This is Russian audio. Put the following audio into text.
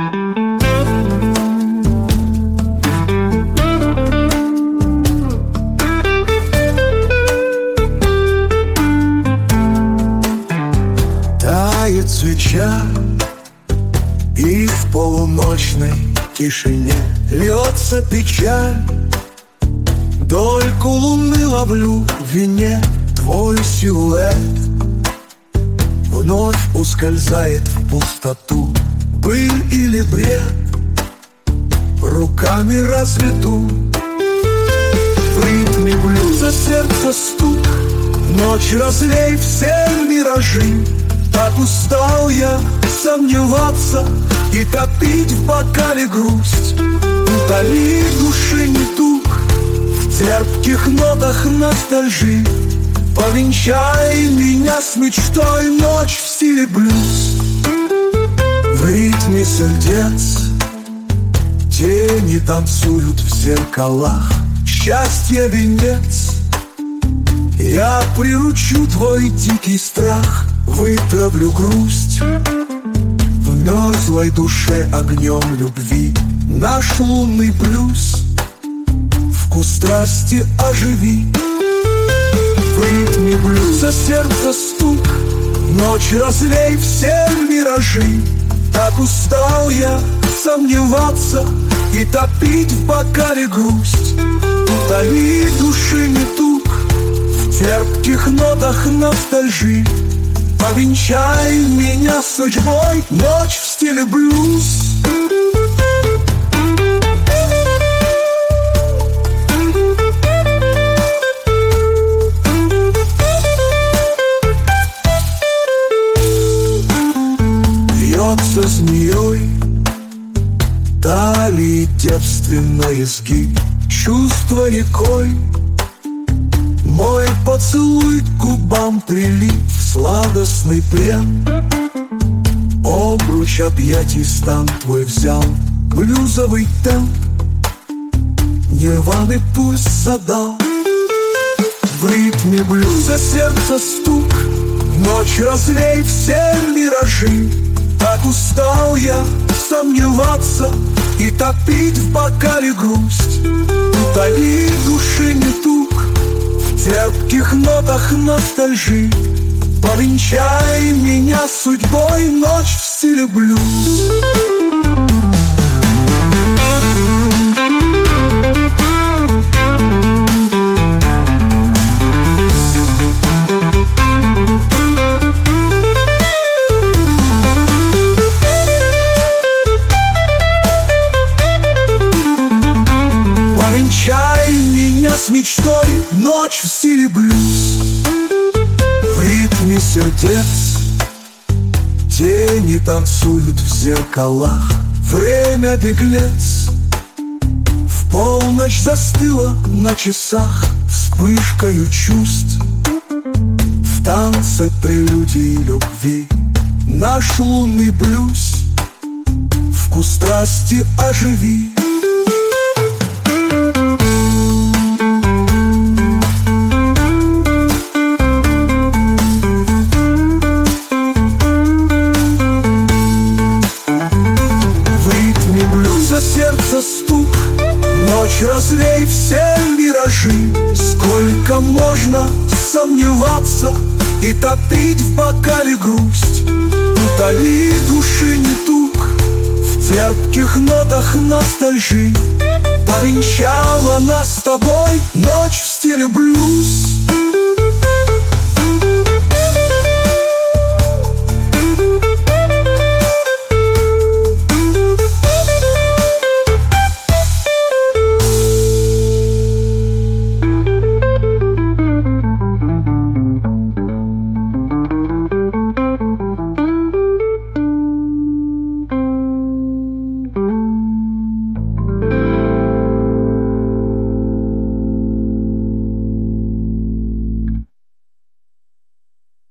Тает свеча, и в полуночной тишине льется печаль. Дольку луны ловлю в вине, твой силуэт вновь ускользает в пустоту. Быль или бред, руками разведу. В ритме блюза сердце стук, ночь разлей все миражи. Так устал я сомневаться и топить в бокале грусть. Утоли души недуг в терпких нотах ностальжи. Повенчай меня с мечтой, ночь в стиле блюз. В ритме сердец тени танцуют в зеркалах. Счастье венец, я приручу твой дикий страх. Вытравлю грусть в мерзлой душе огнем любви. Наш лунный блюз вкус страсти оживи. В ритме блюза сердце стук, ночь разлей все миражи. Так устал я сомневаться и топить в бокале грусть. Утоли души недуг в терпких нотах ностальжи. Повенчай меня с судьбой, ночь в стиле блюз. Вьется змеей талии девственный изгиб. Чувство рекой, мой поцелуй к губам прилип в сладостный плен. Обруч объятий стан твой взял блюзовый темп. Нирваны пульс задал. В ритме блюза сердце стук, ночь разлей все миражи. Так устал я сомневаться и топить в бокале грусть. Утоли души недуг в терпких нотах ностальжи. Повенчай меня с судьбой, ночь в стиле блюз. Повенчай меня с мечтой, ночь в стиле блюз. В ритме сердец тени танцуют в зеркалах. Время беглец в полночь застыло на часах. Вспышкою чувств в танце прелюдии любви. Наш лунный блюз вкус страсти оживи. Сердце стук, ночь разлей все миражи. Сколько можно сомневаться и топить в бокале грусть. Утоли души недуг в терпких нотах ностальжи. Повенчала нас с тобой ночь в стиле блюз.